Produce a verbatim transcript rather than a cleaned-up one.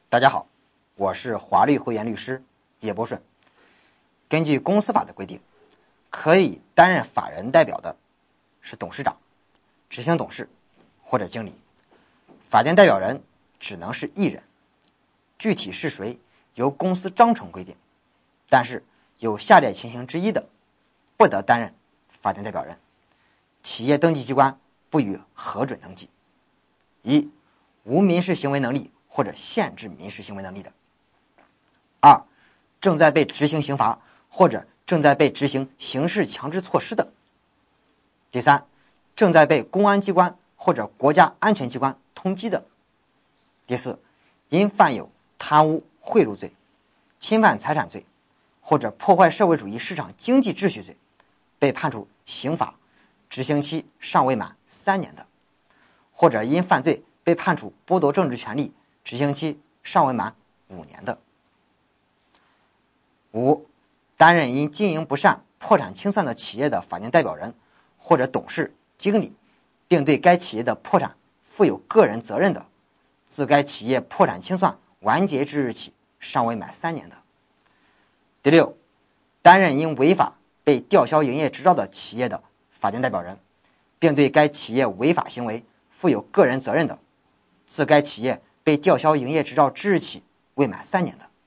大家好，我是华律汇源律师叶波顺。根据公司法的规定，可以担任法人代表的是董事长、执行董事或者经理，法定代表人只能是一人，具体是谁由公司章程规定，但是有下列情形之一的，不得担任法定代表人，企业登记机关不予核准登记。一、无民事行为能力或者限制民事行为能力的；二、正在被执行刑罚或者正在被执行刑事强制措施的；第三，正在被公安机关或者国家安全机关通缉的；第四，因犯有贪污贿赂罪、侵犯财产罪或者破坏社会主义市场经济秩序罪，被判处刑罚执行期尚未满三年的，或者因犯罪被判处剥夺政治权利执行期尚未满五年的。五、担任因经营不善破产清算的企业的法定代表人或者董事、经理，并对该企业的破产负有个人责任的，自该企业破产清算完结之日起尚未满三年的。第六，担任因违法被吊销营业执照的企业的法定代表人，并对该企业违法行为负有个人责任的，自该企业被吊销营业执照之日起未满三年的。